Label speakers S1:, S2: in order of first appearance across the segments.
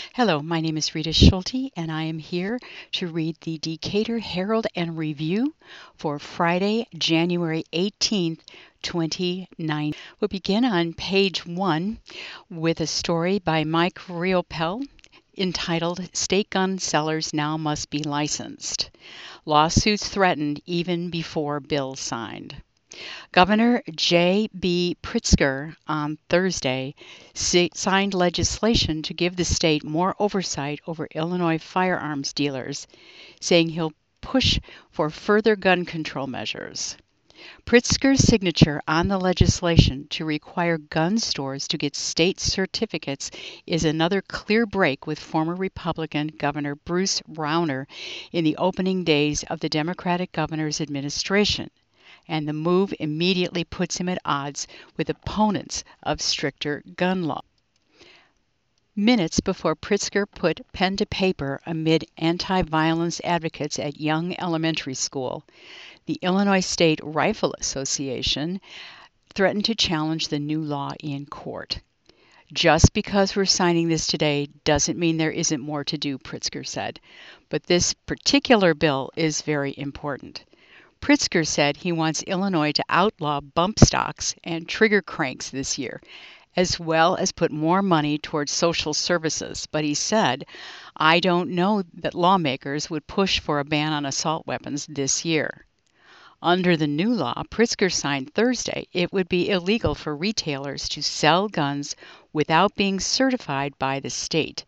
S1: Hello, my name is Rita Schulte, and I am here to read the Decatur Herald and Review for Friday, January 18th, 2019. We'll begin on page 1 with a story by Mike Riopel entitled State Gun Sellers Now Must Be Licensed. Lawsuits threatened even before bill signed. Governor J.B. Pritzker on Thursday signed legislation to give the state more oversight over Illinois firearms dealers, saying he'll push for further gun control measures. Pritzker's signature on the legislation to require gun stores to get state certificates is another clear break with former Republican Governor Bruce Rauner in the opening days of the Democratic governor's administration, and the move immediately puts him at odds with opponents of stricter gun law. Minutes before Pritzker put pen to paper amid anti-violence advocates at Young Elementary School, the Illinois State Rifle Association threatened to challenge the new law in court. Just because we're signing this today doesn't mean there isn't more to do, Pritzker said, but this particular bill is very important. Pritzker said he wants Illinois to outlaw bump stocks and trigger cranks this year, as well as put more money towards social services. But he said, I don't know that lawmakers would push for a ban on assault weapons this year. Under the new law Pritzker signed Thursday, it would be illegal for retailers to sell guns without being certified by the state.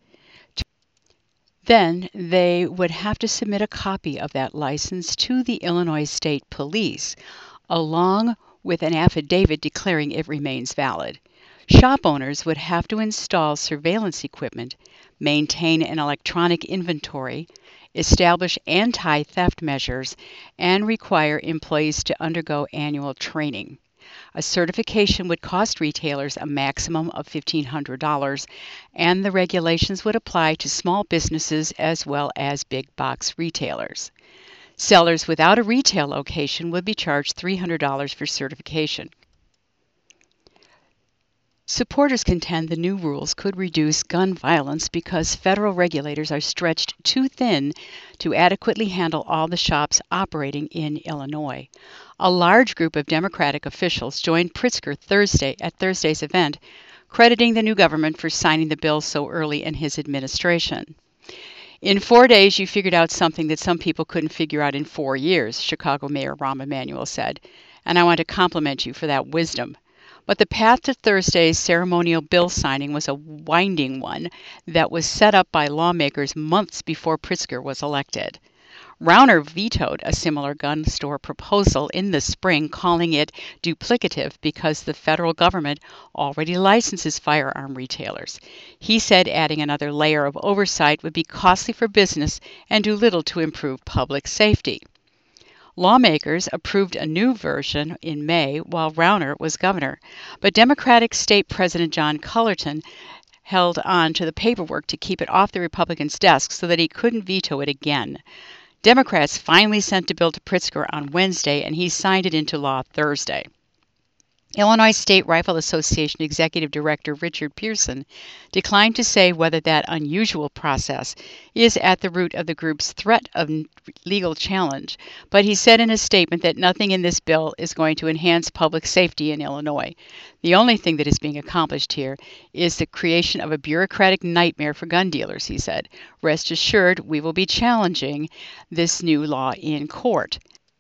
S1: Then they would have to submit a copy of that license to the Illinois State Police, along with an affidavit declaring it remains valid. Shop owners would have to install surveillance equipment, maintain an electronic inventory, establish anti-theft measures, and require employees to undergo annual training. A certification would cost retailers a maximum of $1,500, and the regulations would apply to small businesses as well as big box retailers. Sellers without a retail location would be charged $300 for certification. Supporters contend the new rules could reduce gun violence because federal regulators are stretched too thin to adequately handle all the shops operating in Illinois. A large group of Democratic officials joined Pritzker Thursday at Thursday's event, crediting the new government for signing the bill so early in his administration. In 4 days, you figured out something that some people couldn't figure out in 4 years, Chicago Mayor Rahm Emanuel said, and I want to compliment you for that wisdom. But the path to Thursday's ceremonial bill signing was a winding one that was set up by lawmakers months before Pritzker was elected. Rauner vetoed a similar gun store proposal in the spring, calling it duplicative because the federal government already licenses firearm retailers. He said adding another layer of oversight would be costly for business and do little to improve public safety. Lawmakers approved a new version in May while Rauner was governor, but Democratic State President John Cullerton held on to the paperwork to keep it off the Republicans' desk so that he couldn't veto it again. Democrats finally sent the bill to Pritzker on Wednesday, and he signed it into law Thursday. Illinois State Rifle Association Executive Director Richard Pearson declined to say whether that unusual process is at the root of the group's threat of legal challenge, but he said in a statement that nothing in this bill is going to enhance public safety in Illinois. The only thing that is being accomplished here is the creation of a bureaucratic nightmare for gun dealers, he said. Rest assured, we will be challenging this new law in court.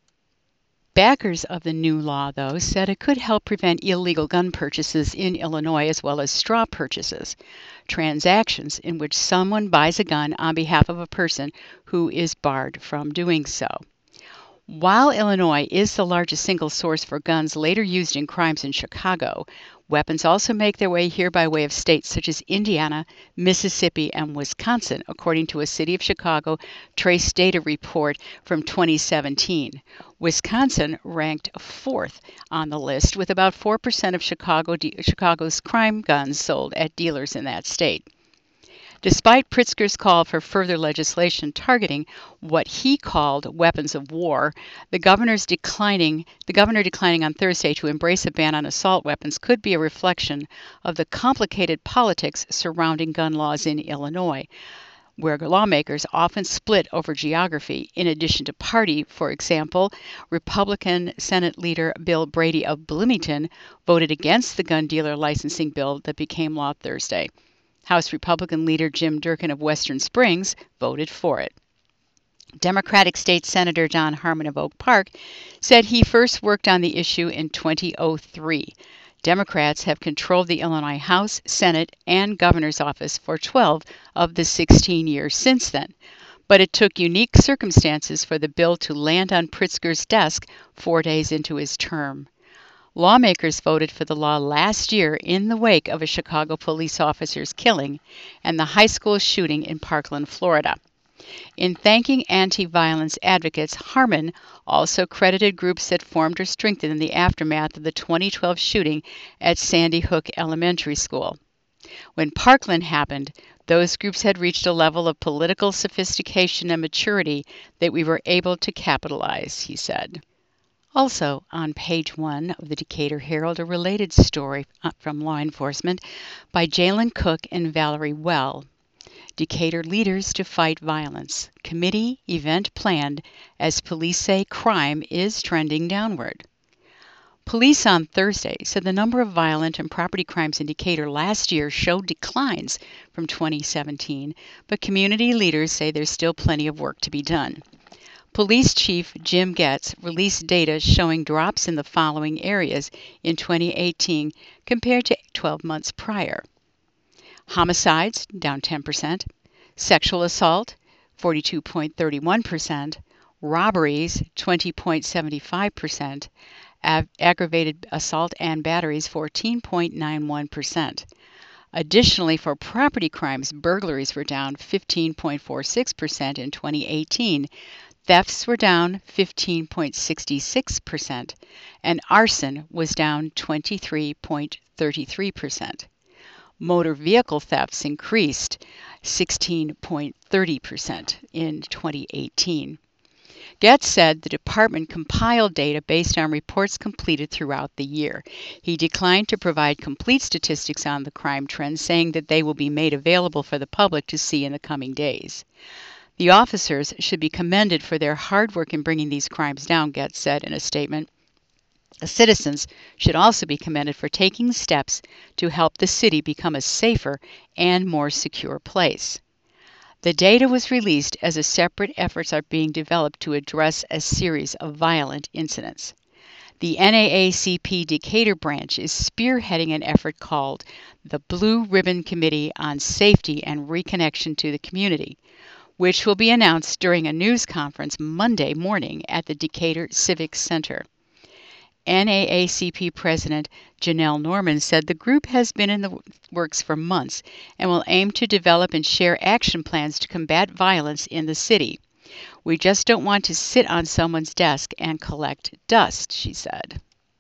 S1: Backers of the new law, though, said it could help prevent illegal gun purchases in Illinois as well as straw purchases, transactions in which someone buys a gun on behalf of a person who is barred from doing so. While Illinois is the largest single source for guns later used in crimes in Chicago, weapons also make their way here by way of states such as Indiana, Mississippi, and Wisconsin, according to a City of Chicago Trace Data report from 2017. Wisconsin ranked 4th on the list, with about 4% of Chicago's crime guns sold at dealers in that state. Despite Pritzker's call for further legislation targeting what he called weapons of war, the governor declining on Thursday to embrace a ban on assault weapons could be a reflection of the complicated politics surrounding gun laws in Illinois, where lawmakers often split over geography in addition to party. For example, Republican Senate leader Bill Brady of Bloomington voted against the gun dealer licensing bill that became law Thursday. House Republican leader Jim Durkin of Western Springs voted for it. Democratic State Senator Don Harmon of Oak Park said he first worked on the issue in 2003. Democrats have controlled the Illinois House, Senate, and governor's office for 12 of the 16 years since then. But it took unique circumstances for the bill to land on Pritzker's desk 4 days into his term. Lawmakers voted for the law last year in the wake of a Chicago police officer's killing and the high school shooting in Parkland, Florida. In thanking anti-violence advocates, Harmon also credited groups that formed or strengthened in the aftermath of the 2012 shooting at Sandy Hook Elementary School. When Parkland happened, those groups had reached a level of political sophistication and maturity that we were able to capitalize, he said. Also, on page 1 of the Decatur Herald, a related story from law enforcement by Jalen Cook and Valerie Well. Decatur leaders to fight violence. Committee event planned as police say crime is trending downward. Police on Thursday said the number of violent and property crimes in Decatur last year showed declines from 2017, but community leaders say there's still plenty of work to be done. Police Chief Jim Getz released data showing drops in the following areas in 2018 compared to 12 months prior. Homicides, down 10%. Sexual assault, 42.31%. Robberies, 20.75%. Aggravated assault and batteries, 14.91%. Additionally, for property crimes, burglaries were down 15.46% in 2018. Thefts were down 15.66%, and arson was down 23.33%. Motor vehicle thefts increased 16.30% in 2018. Getz said the department compiled data based on reports completed throughout the year. He declined to provide complete statistics on the crime trends, saying that they will be made available for the public to see in the coming days. The officers should be commended for their hard work in bringing these crimes down, Getz said in a statement. Citizens should also be commended for taking steps to help the city become a safer and more secure place. The data was released as separate efforts are being developed to address a series of violent incidents. The NAACP Decatur branch is spearheading an effort called the Blue Ribbon Committee on Safety and Reconnection to the Community, which will be announced during a news conference Monday morning at the Decatur Civic Center. NAACP President Janelle Norman said the group has been in the works for months and will aim to develop and share action plans to combat violence in the city. We just don't want to sit on someone's desk and collect dust, she said.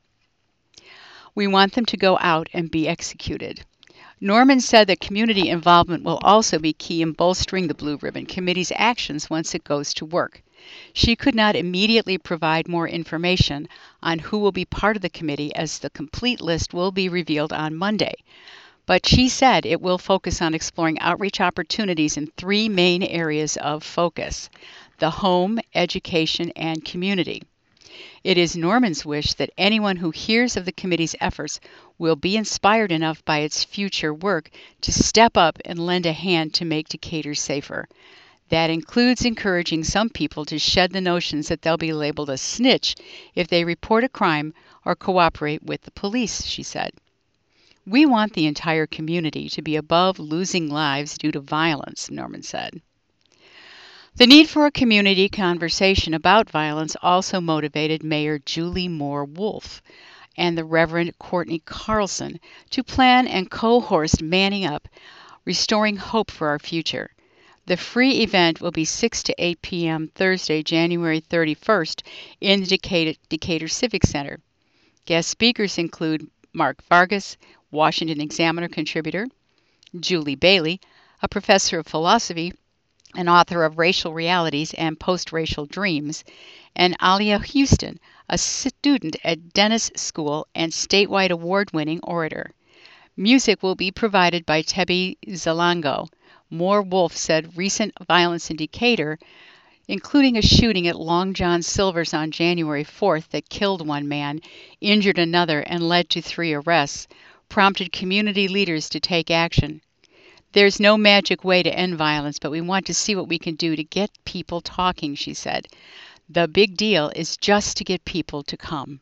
S1: We want them to go out and be executed. Norman said that community involvement will also be key in bolstering the Blue Ribbon Committee's actions once it goes to work. She could not immediately provide more information on who will be part of the committee, as the complete list will be revealed on Monday. But she said it will focus on exploring outreach opportunities in 3 main areas of focus: the home, education, and community. It is Norman's wish that anyone who hears of the committee's efforts will be inspired enough by its future work to step up and lend a hand to make Decatur safer. That includes encouraging some people to shed the notions that they'll be labeled a snitch if they report a crime or cooperate with the police, she said. We want the entire community to be above losing lives due to violence, Norman said. The need for a community conversation about violence also motivated Mayor Julie Moore Wolfe and the Reverend Courtney Carlson to plan and co-host Manning Up, Restoring Hope for Our Future. The free event will be 6 to 8 p.m. Thursday, January 31st in the Decatur Civic Center. Guest speakers include Mark Vargas, Washington Examiner contributor, Julie Bailey, a professor of philosophy and author of Racial Realities and Post-Racial Dreams, and Alia Houston, a student at Dennis School and statewide award-winning orator. Music will be provided by Tebi Zalango. Moore Wolf said recent violence in Decatur, including a shooting at Long John Silver's on January 4th that killed one man, injured another, and led to 3 arrests, prompted community leaders to take action. There's no magic way to end violence, but we want to see what we can do to get people talking, she said. The big deal is just to get people to come.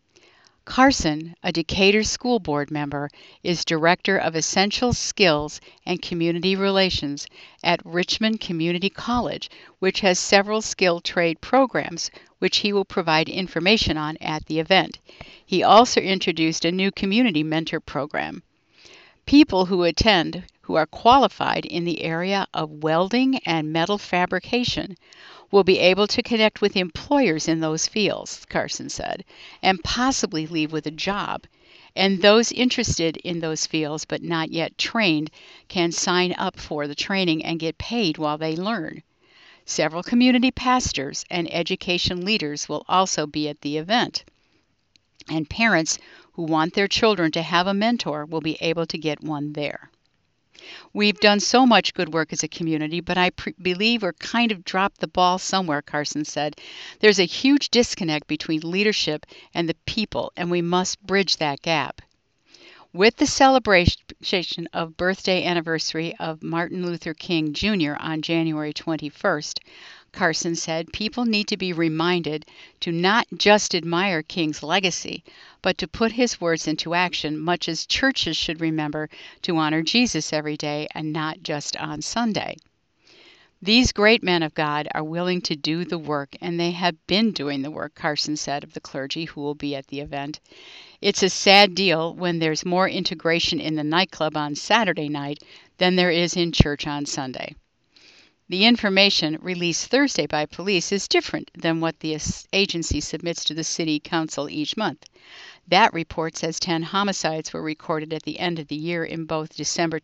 S1: Carson, a Decatur School Board member, is Director of Essential Skills and Community Relations at Richmond Community College, which has several skilled trade programs, which he will provide information on at the event. He also introduced a new community mentor program. People who attend who are qualified in the area of welding and metal fabrication will be able to connect with employers in those fields, Carson said, and possibly leave with a job. And those interested in those fields but not yet trained can sign up for the training and get paid while they learn. Several community pastors and education leaders will also be at the event. And parents who want their children to have a mentor will be able to get one there. We've done so much good work as a community, but I believe we're kind of dropped the ball somewhere, Carson said. There's a huge disconnect between leadership and the people, and we must bridge that gap. With the celebration of birthday anniversary of Martin Luther King Jr. on January 21st, Carson said people need to be reminded to not just admire King's legacy, but to put his words into action, much as churches should remember to honor Jesus every day and not just on Sunday. These great men of God are willing to do the work, and they have been doing the work, Carson said of the clergy who will be at the event. It's a sad deal when there's more integration in the nightclub on Saturday night than there is in church on Sunday. The information released Thursday by police is different than what the agency submits to the City Council each month. That report says 10 homicides were recorded at the end of the year in both December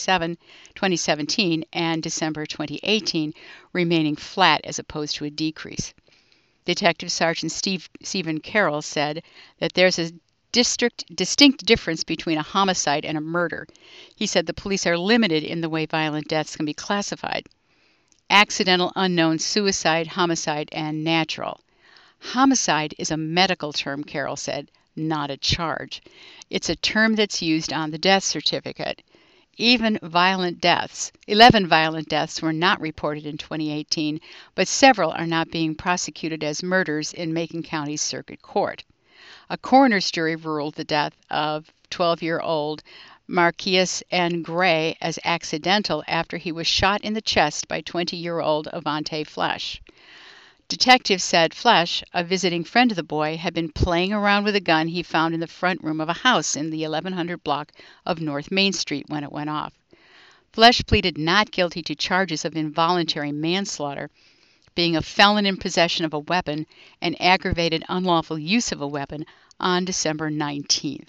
S1: 2017 and December 2018, remaining flat as opposed to a decrease. Detective Sergeant Stephen Carroll said that there's a distinct difference between a homicide and a murder. He said the police are limited in the way violent deaths can be classified. Accidental, unknown, suicide, homicide, and natural. Homicide is a medical term, Carroll said, not a charge. It's a term that's used on the death certificate. 11 violent deaths were not reported in 2018, but several are not being prosecuted as murders in Macon County Circuit Court. A coroner's jury ruled the death of 12-year-old Marquise N. Gray as accidental after he was shot in the chest by 20-year-old Avante Flesh. Detectives said Flesh, a visiting friend of the boy, had been playing around with a gun he found in the front room of a house in the 1100 block of North Main Street when it went off. Flesh pleaded not guilty to charges of involuntary manslaughter, being a felon in possession of a weapon, and aggravated unlawful use of a weapon on December 19th.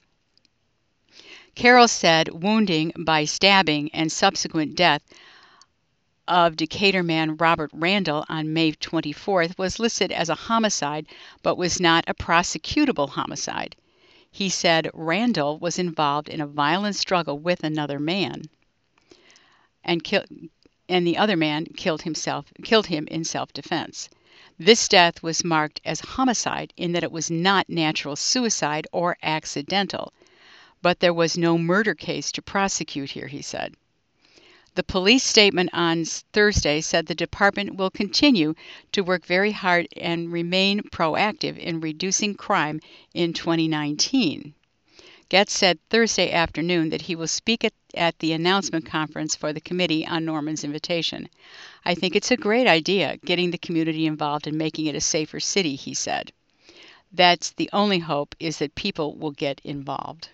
S1: Carroll said wounding by stabbing and subsequent death of Decatur man Robert Randall on May 24th was listed as a homicide but was not a prosecutable homicide. He said Randall was involved in a violent struggle with another man and the other man killed him in self-defense. This death was marked as homicide in that it was not natural suicide or accidental. But there was no murder case to prosecute here, he said. The police statement on Thursday said the department will continue to work very hard and remain proactive in reducing crime in 2019. Getz said Thursday afternoon that he will speak at the announcement conference for the committee on Norman's invitation. I think it's a great idea, getting the community involved and making it a safer city, he said. That's the only hope, is that people will get involved.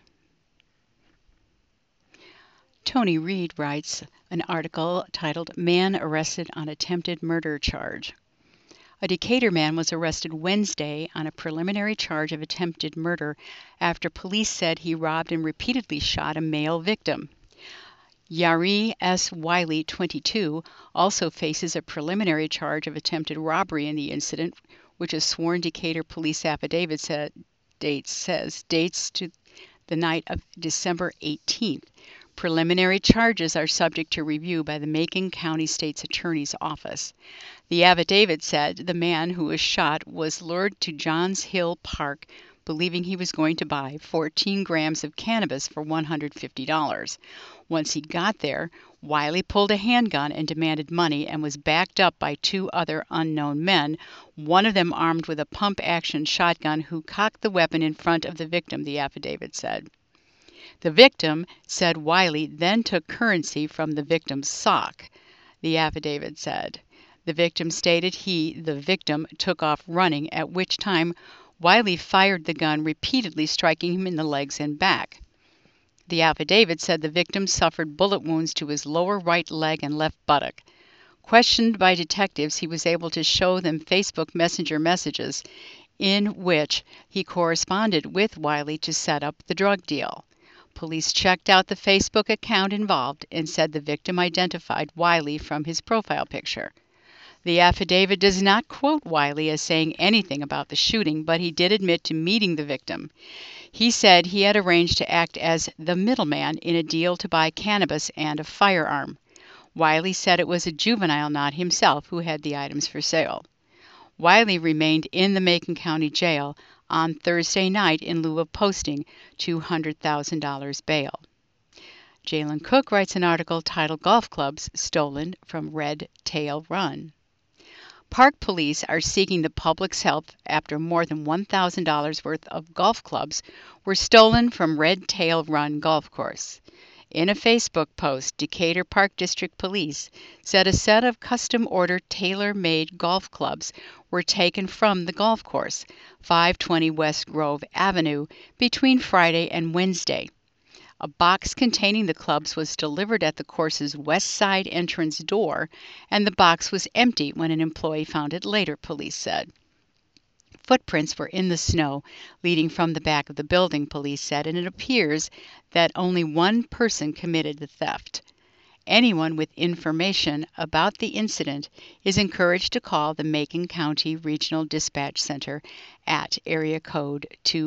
S1: Tony Reed writes an article titled Man Arrested on Attempted Murder Charge. A Decatur man was arrested Wednesday on a preliminary charge of attempted murder after police said he robbed and repeatedly shot a male victim. Yari S. Wiley, 22, also faces a preliminary charge of attempted robbery in the incident, which a sworn Decatur police affidavit dates to the night of December 18th. Preliminary charges are subject to review by the Macon County State's Attorney's Office. The affidavit said the man who was shot was lured to Johns Hill Park believing he was going to buy 14 grams of cannabis for $150. Once he got there, Wiley pulled a handgun and demanded money and was backed up by two other unknown men, one of them armed with a pump-action shotgun who cocked the weapon in front of the victim, the affidavit said. The victim said Wiley then took currency from the victim's sock, the affidavit said. The victim stated the victim, took off running, at which time Wiley fired the gun, repeatedly striking him in the legs and back. The affidavit said the victim suffered bullet wounds to his lower right leg and left buttock. Questioned by detectives, he was able to show them Facebook Messenger messages in which he corresponded with Wiley to set up the drug deal. Police checked out the Facebook account involved and said the victim identified Wiley from his profile picture. The affidavit does not quote Wiley as saying anything about the shooting, but he did admit to meeting the victim. He said he had arranged to act as the middleman in a deal to buy cannabis and a firearm. Wiley said it was a juvenile, not himself, who had the items for sale. Wiley remained in the Macon County Jail on Thursday night in lieu of posting $200,000 bail. Jalen Cook writes an article titled Golf Clubs Stolen from Red Tail Run. Park police are seeking the public's help after more than $1,000 worth of golf clubs were stolen from Red Tail Run Golf Course. In a Facebook post, Decatur Park District Police said a set of custom-ordered tailor-made golf clubs were taken from the golf course, 520 West Grove Avenue, between Friday and Wednesday. A box containing the clubs was delivered at the course's west side entrance door, and the box was empty when an employee found it later, police said. Footprints were in the snow leading from the back of the building, police said, and it appears that only one person committed the theft. Anyone with information about the incident is encouraged to call the Macon County Regional Dispatch Center at area code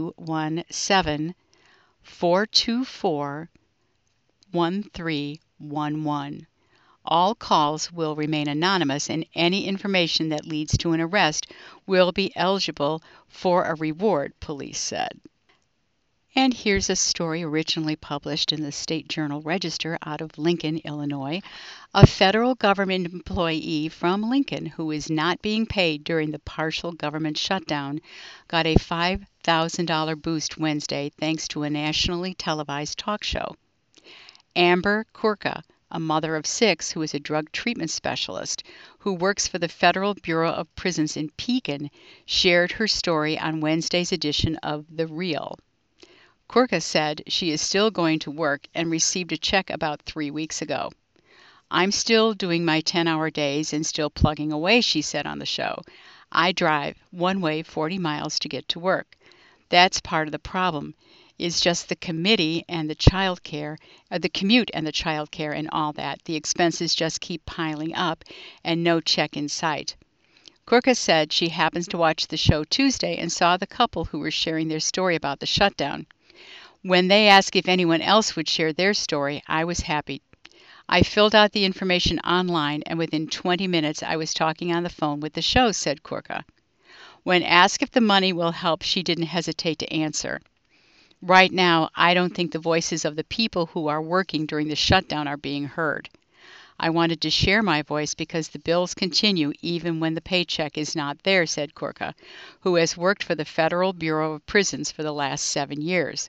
S1: 217-424-1311. All calls will remain anonymous, and any information that leads to an arrest will be eligible for a reward, police said. And here's a story originally published in the State Journal Register out of Lincoln, Illinois. A federal government employee from Lincoln who is not being paid during the partial government shutdown got a $5,000 boost Wednesday thanks to a nationally televised talk show. Amber Kurka, a mother of 6 who is a drug treatment specialist who works for the Federal Bureau of Prisons in Pekin, shared her story on Wednesday's edition of The Real. Kurka said she is still going to work and received a check about 3 weeks ago. I'm still doing my 10-hour days and still plugging away, she said on the show. I drive one way 40 miles to get to work. That's part of the problem, is just the committee and the childcare, the commute and the childcare and all that. The expenses just keep piling up and no check in sight. Kurka said she happens to watch the show Tuesday and saw the couple who were sharing their story about the shutdown. When they asked if anyone else would share their story, I was happy. I filled out the information online, and within 20 minutes I was talking on the phone with the show, said Kurka. When asked if the money will help, she didn't hesitate to answer. Right now, I don't think the voices of the people who are working during the shutdown are being heard. I wanted to share my voice because the bills continue even when the paycheck is not there, said Kurka, who has worked for the Federal Bureau of Prisons for the last 7 years.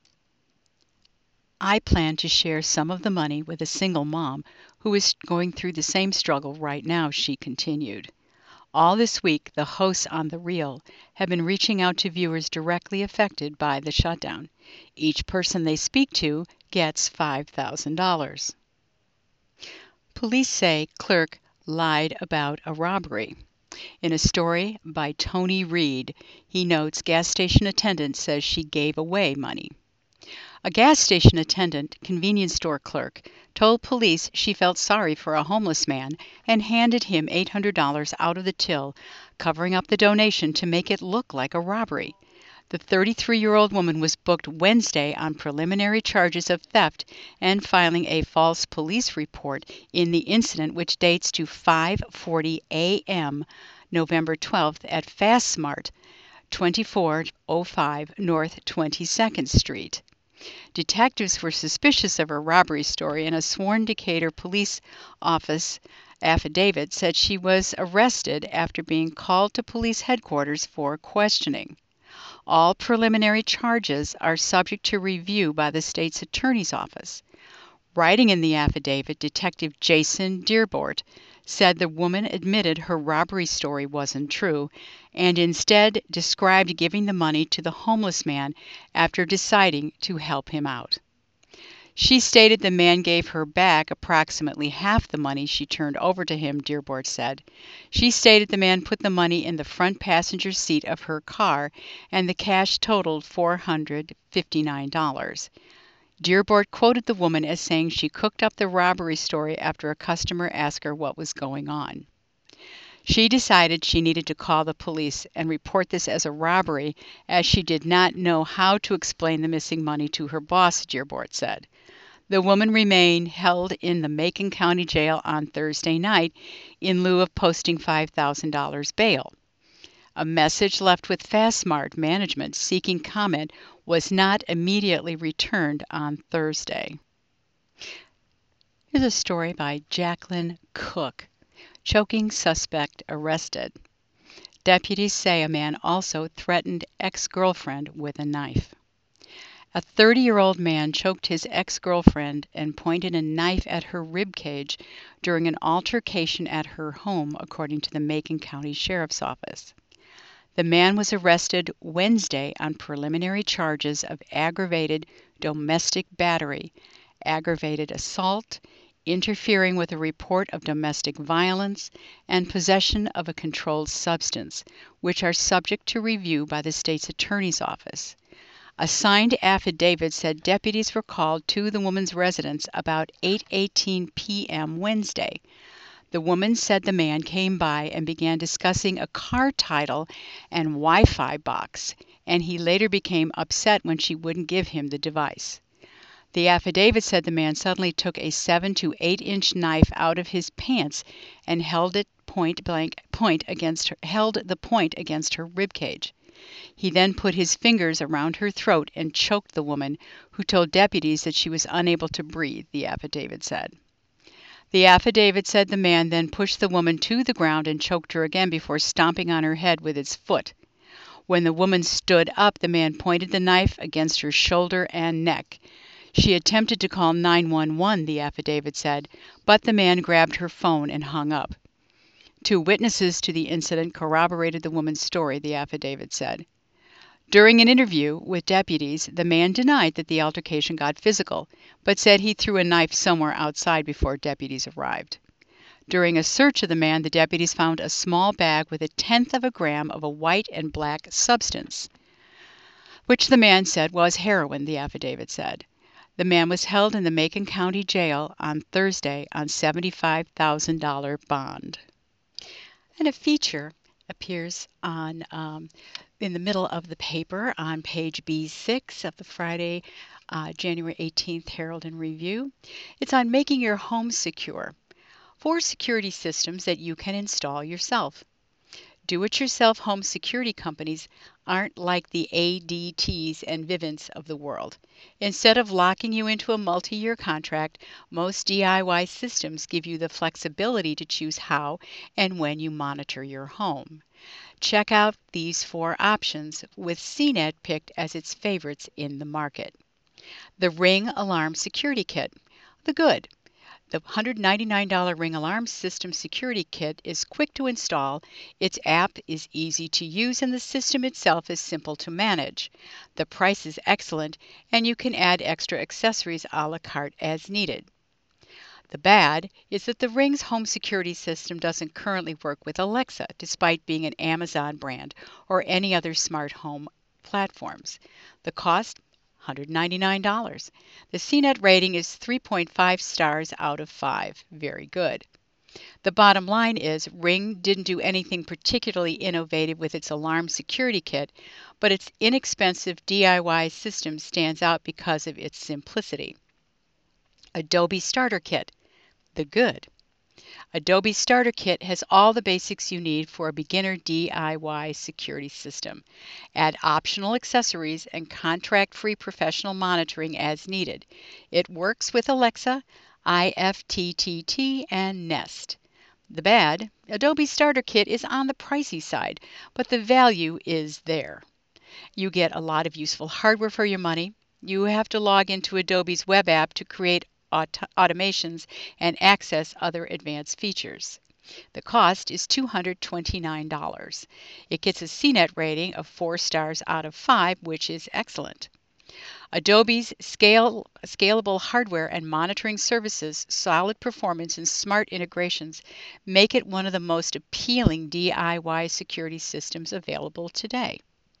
S1: I plan to share some of the money with a single mom who is going through the same struggle right now, she continued. All this week, the hosts on The Real have been reaching out to viewers directly affected by the shutdown. Each person they speak to gets $5,000. Police say clerk lied about a robbery. In a story by Tony Reed, he notes gas station attendant says she gave away money. A gas station attendant, convenience store clerk, told police she felt sorry for a homeless man and handed him $800 out of the till, covering up the donation to make it look like a robbery. The 33-year-old woman was booked Wednesday on preliminary charges of theft and filing a false police report in the incident, which dates to 5:40 a.m. November 12th at FastSmart, 2405 North 22nd Street. Detectives were suspicious of her robbery story, and a sworn Decatur police office affidavit said she was arrested after being called to police headquarters for questioning. All preliminary charges are subject to review by the state's attorney's office. Writing in the affidavit, Detective Jason Dearborn said the woman admitted her robbery story wasn't true and instead described giving the money to the homeless man after deciding to help him out. She stated the man gave her back approximately half the money she turned over to him, Dearborn said. She stated the man put the money in the front passenger seat of her car and the cash totaled $459. Dearborn quoted the woman as saying she cooked up the robbery story after a customer asked her what was going on. She decided she needed to call the police and report this as a robbery, as she did not know how to explain the missing money to her boss, Dearborn said. The woman remained held in the Macon County Jail on Thursday night in lieu of posting $5,000 bail. A message left with FastSmart management seeking comment was not immediately returned on Thursday. Here's a story by Jacqueline Cook. Choking suspect arrested. Deputies say a man also threatened ex-girlfriend with a knife. A 30-year-old man choked his ex-girlfriend and pointed a knife at her ribcage during an altercation at her home, according to the Macon County Sheriff's Office. The man was arrested Wednesday on preliminary charges of aggravated domestic battery, aggravated assault, interfering with a report of domestic violence, and possession of a controlled substance, which are subject to review by the state's attorney's office. A signed affidavit said deputies were called to the woman's residence about 8:18 p.m. Wednesday. The woman said the man came by and began discussing a car title and Wi-Fi box, and he later became upset when she wouldn't give him the device. The affidavit said the man suddenly took a 7 to 8-inch knife out of his pants and held the point against her ribcage. He then put his fingers around her throat and choked the woman, who told deputies that she was unable to breathe, the affidavit said. The affidavit said the man then pushed the woman to the ground and choked her again before stomping on her head with his foot. When the woman stood up, the man pointed the knife against her shoulder and neck. She attempted to call 911, the affidavit said, but the man grabbed her phone and hung up. 2 witnesses to the incident corroborated the woman's story, the affidavit said. During an interview with deputies, the man denied that the altercation got physical, but said he threw a knife somewhere outside before deputies arrived. During a search of the man, the deputies found a small bag with 1/10 of a gram of a white and black substance, which the man said was heroin, the affidavit said. The man was held in the Macon County Jail on Thursday on $75,000 bond. And a feature appears on in the middle of the paper on page B6 of the Friday, January 18th Herald and Review. It's on making your home secure. 4 security systems that you can install yourself. Do-it-yourself home security companies aren't like the ADTs and Vivints of the world. Instead of locking you into a multi-year contract, most DIY systems give you the flexibility to choose how and when you monitor your home. Check out these 4 options, with CNET picked as its favorites in the market. The Ring Alarm Security Kit. The good. The $199 Ring Alarm System Security Kit is quick to install, its app is easy to use, and the system itself is simple to manage. The price is excellent, and you can add extra accessories a la carte as needed. The bad is that the Ring's home security system doesn't currently work with Alexa, despite being an Amazon brand or any other smart home platforms. The cost, $199. The CNET rating is 3.5 stars out of 5. Very good. The bottom line is Ring didn't do anything particularly innovative with its alarm security kit, but its inexpensive DIY system stands out because of its simplicity. Adobe Starter Kit. The good. Adobe Starter Kit has all the basics you need for a beginner DIY security system. Add optional accessories and contract-free professional monitoring as needed. It works with Alexa, IFTTT, and Nest. The bad, Adobe Starter Kit is on the pricey side, but the value is there. You get a lot of useful hardware for your money. You have to log into Adobe's web app to create automations and access other advanced features. The cost is $229. It gets a CNET rating of 4 stars out of 5, which is excellent. Adobe's scalable hardware and monitoring services, solid performance, and smart integrations make it one of the most appealing DIY security systems available today.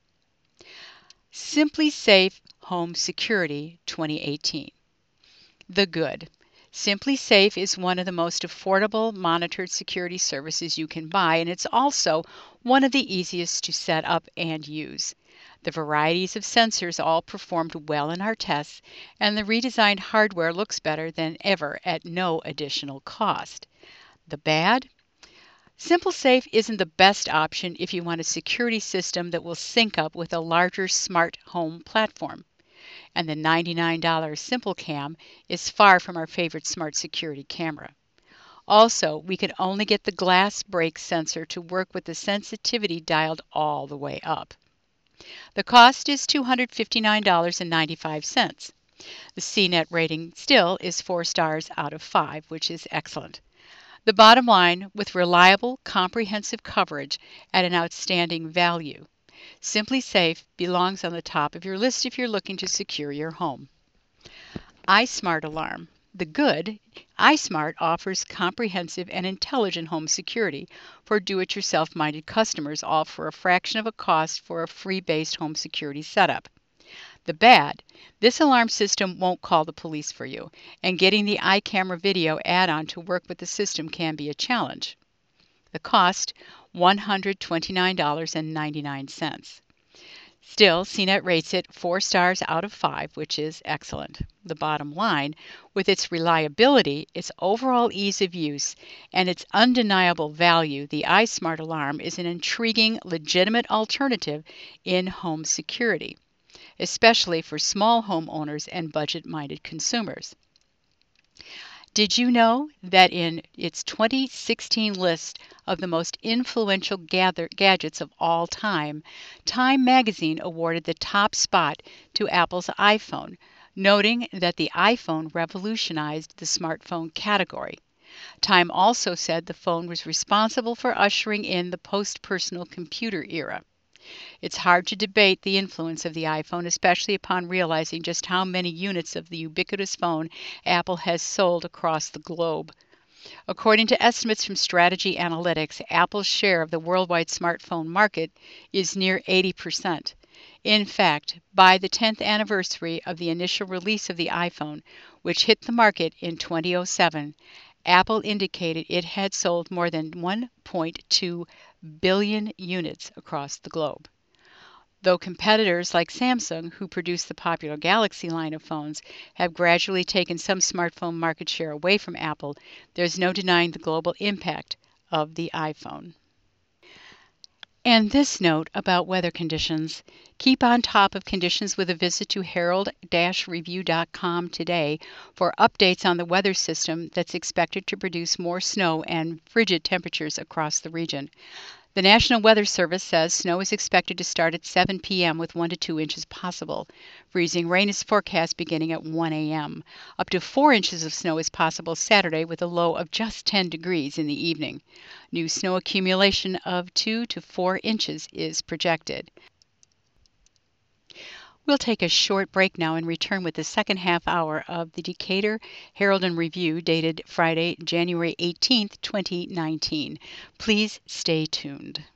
S1: SimpliSafe Home Security 2018. The good. SimpliSafe is one of the most affordable monitored security services you can buy, and it's also one of the easiest to set up and use. The varieties of sensors all performed well in our tests, and the redesigned hardware looks better than ever at no additional cost. The bad? SimpliSafe isn't the best option if you want a security system that will sync up with a larger smart home platform. And the $99 SimpleCam is far from our favorite smart security camera. Also, we could only get the glass break sensor to work with the sensitivity dialed all the way up. The cost is $259.95. The CNET rating still is 4 stars out of 5, which is excellent. The bottom line, with reliable, comprehensive coverage at an outstanding value. SimpliSafe belongs on the top of your list if you're looking to secure your home. iSmart Alarm. The good, iSmart offers comprehensive and intelligent home security for do-it-yourself-minded customers, all for a fraction of a cost for a free-based home security setup. The bad, this alarm system won't call the police for you, and getting the iCamera video add-on to work with the system can be a challenge. The cost, $129.99. Still, CNET rates it 4 stars out of 5, which is excellent. The bottom line, with its reliability, its overall ease of use, and its undeniable value, the iSmart Alarm is an intriguing, legitimate alternative in home security, especially for small homeowners and budget-minded consumers. Did you know that in its 2016 list of the most influential gadgets of all time, Time magazine awarded the top spot to Apple's iPhone, noting that the iPhone revolutionized the smartphone category. Time also said the phone was responsible for ushering in the post-personal computer era. It's hard to debate the influence of the iPhone, especially upon realizing just how many units of the ubiquitous phone Apple has sold across the globe. According to estimates from Strategy Analytics, Apple's share of the worldwide smartphone market is near 80%. In fact, by the 10th anniversary of the initial release of the iPhone, which hit the market in 2007, Apple indicated it had sold more than 1.2 billion units across the globe. Though competitors like Samsung, who produce the popular Galaxy line of phones, have gradually taken some smartphone market share away from Apple, there's no denying the global impact of the iPhone. And this note about weather conditions. Keep on top of conditions with a visit to herald-review.com today for updates on the weather system that's expected to produce more snow and frigid temperatures across the region. The National Weather Service says snow is expected to start at 7 p.m. with 1 to 2 inches possible. Freezing rain is forecast beginning at 1 a.m. Up to 4 inches of snow is possible Saturday with a low of just 10 degrees in the evening. New snow accumulation of 2 to 4 inches is projected. We'll take a short break now and return with the second half hour of the Decatur Herald and Review dated Friday, January 18th, 2019. Please stay tuned.